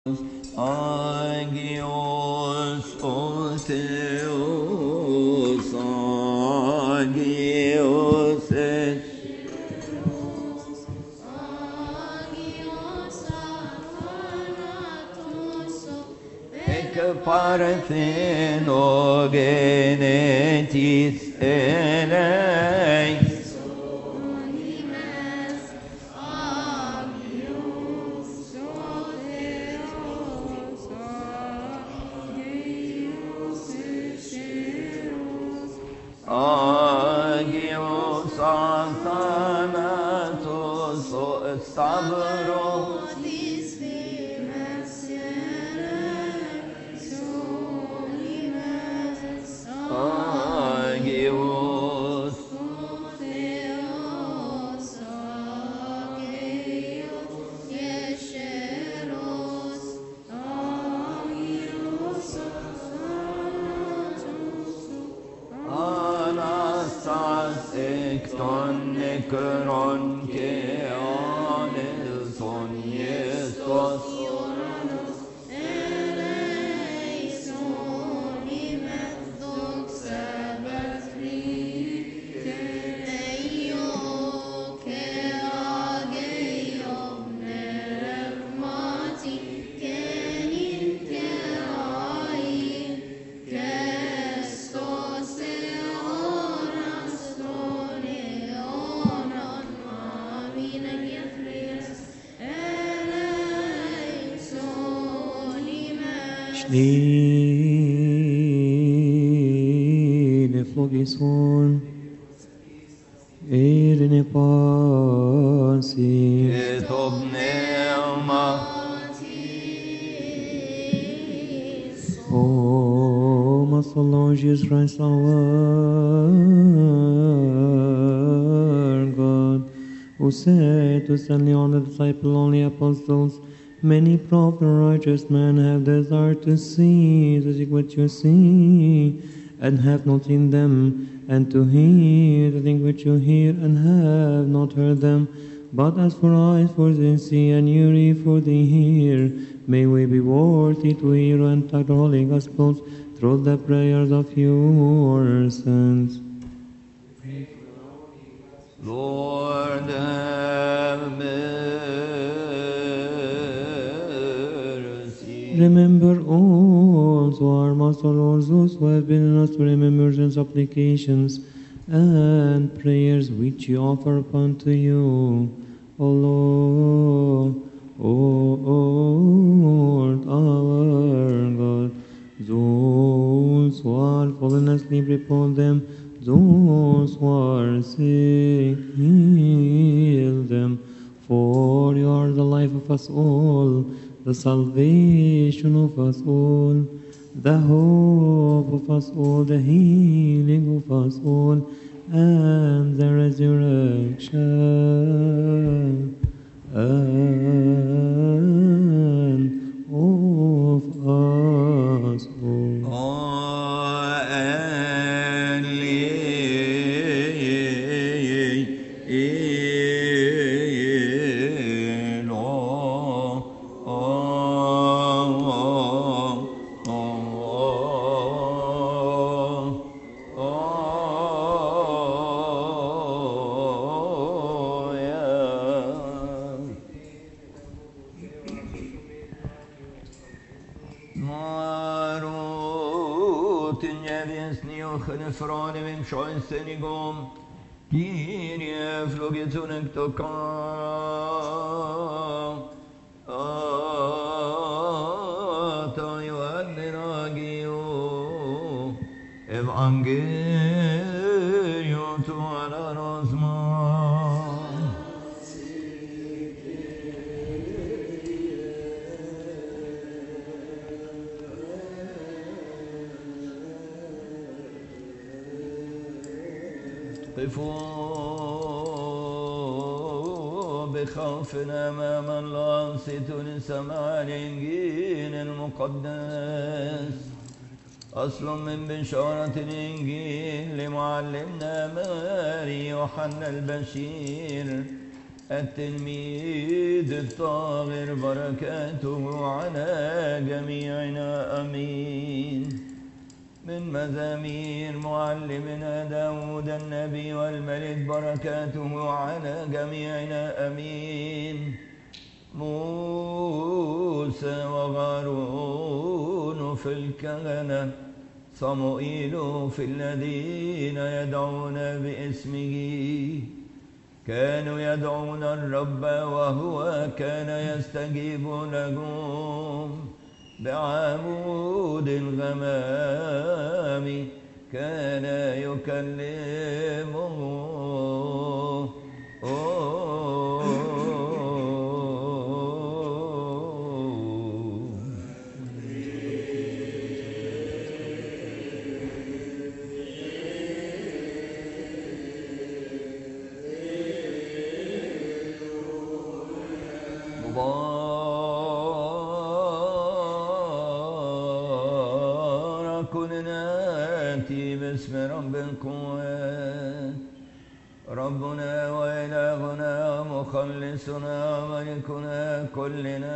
Agios Otheos, Agios et Agios Athanatos, Ec parthenogenetis eleis, Agios Athanatos, Stavros, Agios Anastas ekton nekron ke anelson Iestos Slide flogison Erne pasi Etob Neuma O my Lord Jesus Christ our God, who said to send on the disciple only apostles, many prophets and righteous men have desired to see what you see, and have not seen them, and to hear the things which you hear, and have not heard them. But as for eyes for they see, and ears for they hear, may we be worthy to hear and talk the holy gospels through the prayers of your saints. Lord have mercy. Remember also our Master Lord, those who have been in us to remembrance, supplications, and prayers which we offer up unto you, O Lord, our God. Those who are fallen asleep, repose them. Those who are sick, heal them. For you are the life of us all, the salvation of us all, the hope of us all, the healing of us all, and the resurrection of us all. Senigom, Kyrie flogetunek tokam, Ata Yoadnagio, Evangelio tu alarosma. قفوا بخوفنا أمام الله أنصتوا لسماع الإنجيل المقدس. أصل من بشارة الإنجيل لمعلمنا ماري يوحنا البشير التلميذ الطاهر بركاته على جميعنا أمين. من مزامير معلمنا داود النبي والملك بركاته على جميعنا أمين. موسى وهارون في الكهنة، صموئيل في الذين يدعون باسمه. كانوا يدعون الرب وهو كان يستجيب لهم. بعمود الغمام كان يكلمهم. مبارك ناتي باسم رب القوات، ربنا وإلهنا ومخلصنا وملكنا كلنا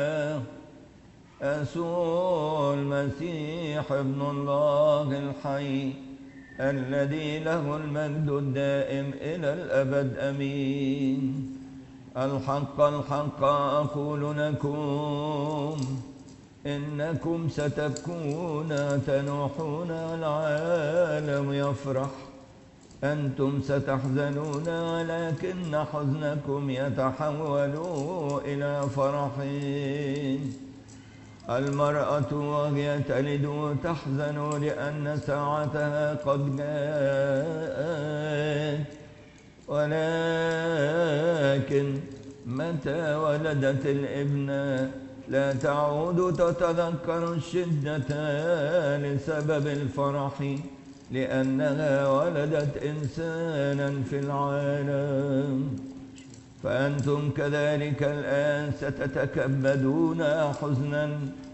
يسوع المسيح ابن الله الحي، الذي له المجد الدائم إلى الأبد أمين. الحق الحق أقول لكم، إنكم ستبكون تنوحون العالم يفرح، أنتم ستحزنون ولكن حزنكم يتحول إلى فرح. المرأة وهي تلد تحزن لأن ساعتها قد جاءت، ولكن متى ولدت الابن لا تعود تتذكر الشدة لسبب الفرح، لأنها ولدت إنسانا في العالم. فأنتم كذلك الآن ستتكبدون حزنا،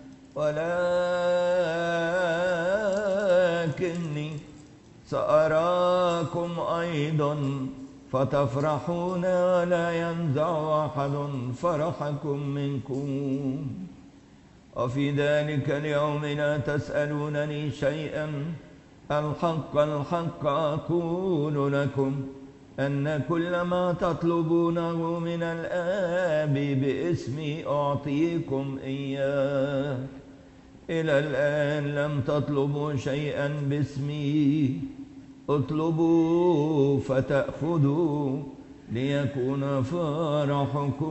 ولكني سأراكم أيضا فتفرحون ولا ينزع أحد فرحكم منكم. وفي ذلك اليوم لا تسألونني شيئا. الحق الحق أقول لكم، أن كل ما تطلبونه من الآب باسمي أعطيكم إياه. إلى الآن لم تطلبوا شيئا باسمي، اطلبوا فتأخذوا ليكون فرحكم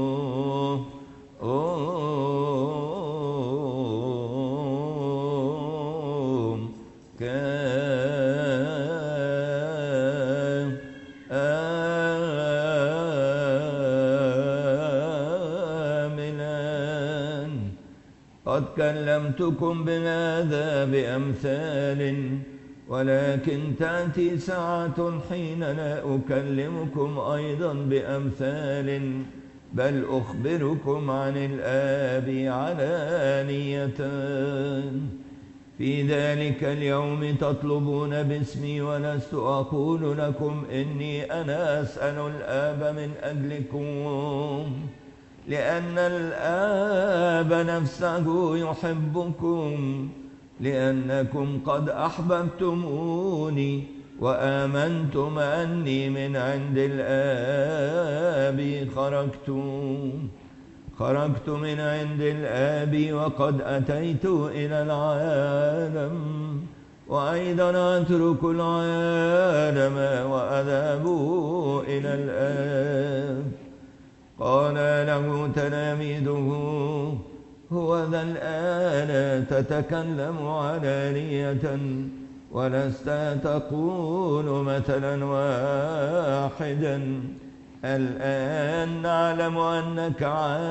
كاملا. قد كلمتكم بهذا بأمثال، ولكن تأتي ساعة حين لا أكلمكم أيضا بأمثال، بل أخبركم عن الآب علانية. في ذلك اليوم تطلبون باسمي، ولست أقول لكم إني أنا أسأل الآب من أجلكم، لأن الآب نفسه يحبكم، لأنكم قد أحببتموني وآمنتم أني من عند الآب خرجت من عند الآب وقد أتيت إلى العالم، وأيضا أترك العالم وأذهب إلى الآب. قال له تلاميذه: هو ذا الآن تتكلم علانية، ولست تقول مثلا واحدا. الآن نعلم أنك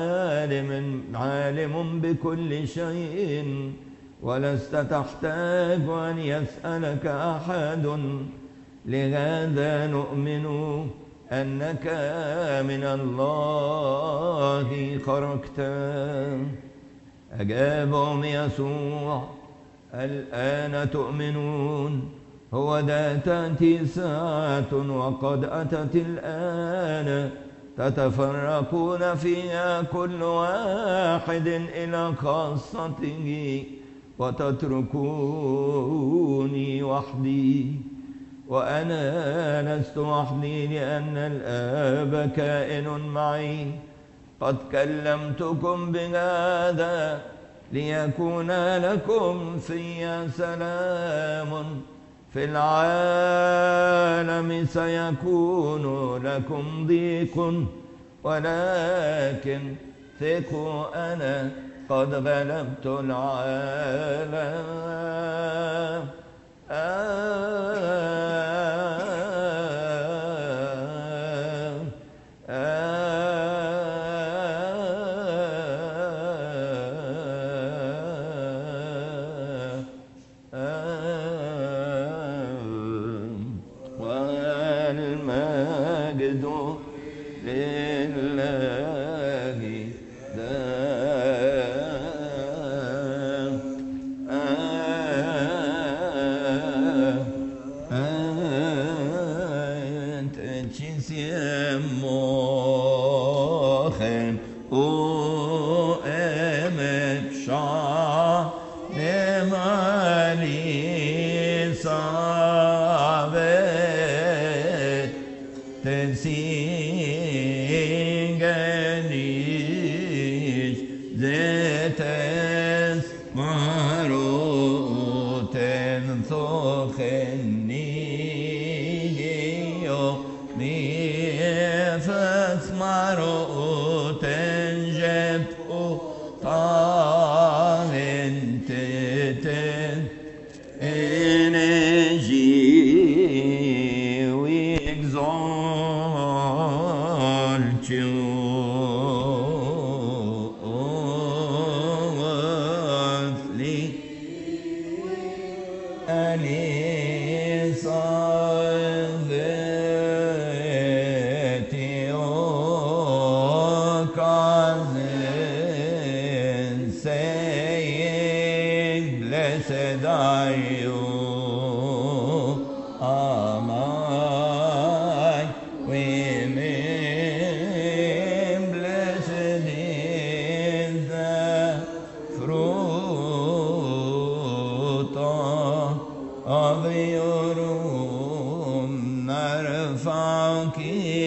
عالم بكل شيء، ولست تحتاج أن يسألك أحد. لهذا نؤمن أنك من الله خرجت. أجابهم يسوع: الآن تؤمنون؟ هو ذا تأتي ساعة وقد أتت الآن تتفرقون فيها كل واحد إلى خاصته وتتركوني وحدي. وأنا لست وحدي لأن الآب كائن معي. قد كلمتكم بهذا ليكون لكم في سلام. في العالم سيكون لكم ضيق، ولكن ثقوا أنا قد غلبت العالم. والمجد لله أنت تسموخن وأمك شعر مالي صابت تنسينجنيش زيت اسمارو تنثخني ميفت مارو تنجب طاهن تتن energy we exalt you. Blessed are you, among women. Blessed is the fruit of your womb. نرفعك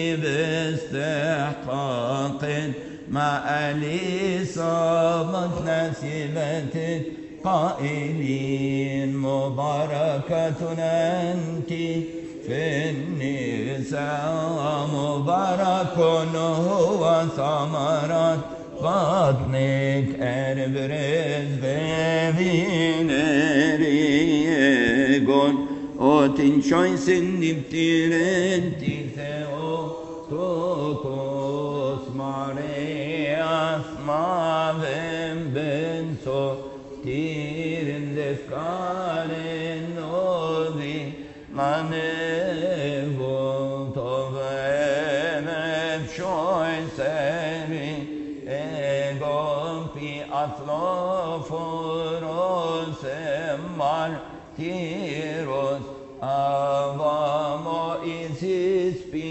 باستحقاق مع الإصابة نسبتك قائلين مباركة أنت في النساء، مبارك هو ثمرة بطنك. أربرز ببينريقون وتنشايسن نبتيرنتي ثيو توكوس مارياس مافن بنسو تيرن دفكارن نوذي مانيفو طبعين بشوي سري ايقون في أطلاف روس مارتيروس أبامو إيسيس بي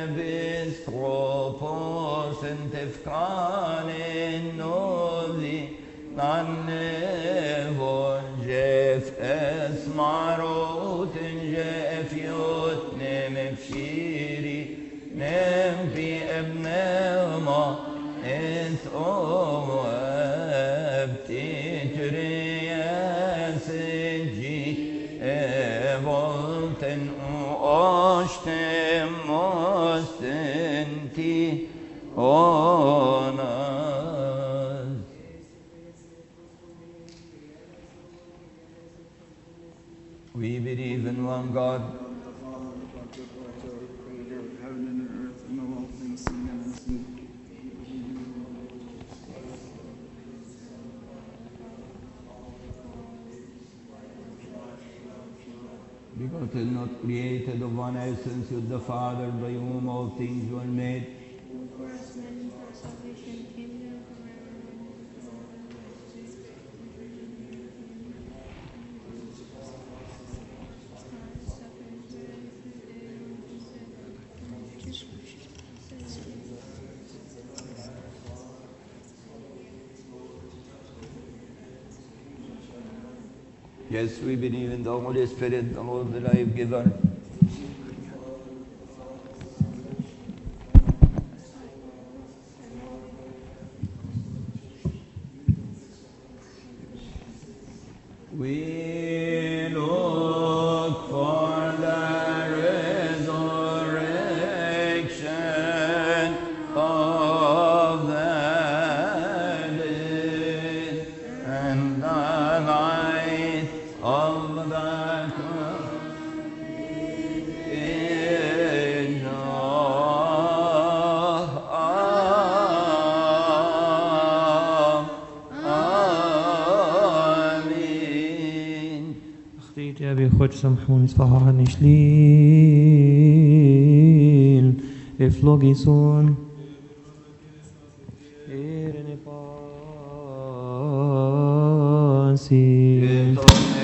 أبستروبوس انتفكارن نوذي نانيفون جيف اسماروت جيف يوت نم بشيري نم في ابن ما انت ابتجري سجي ايفولتن اوشتم مستنتي اونا. We believe in one God, the Father, the creator of heaven and earth, and of all things seen and unseen. begotten, not created, of one essence with the Father, by whom all things were made. For us men and for our salvation came down from heaven. Yes, we believe in the Holy Spirit, the Lord, the life giver. We look for the resurrection of the dead and the light of the يا أبي خد سامحوني صفحوا عني شليل إفلوغيسون إيرني باسي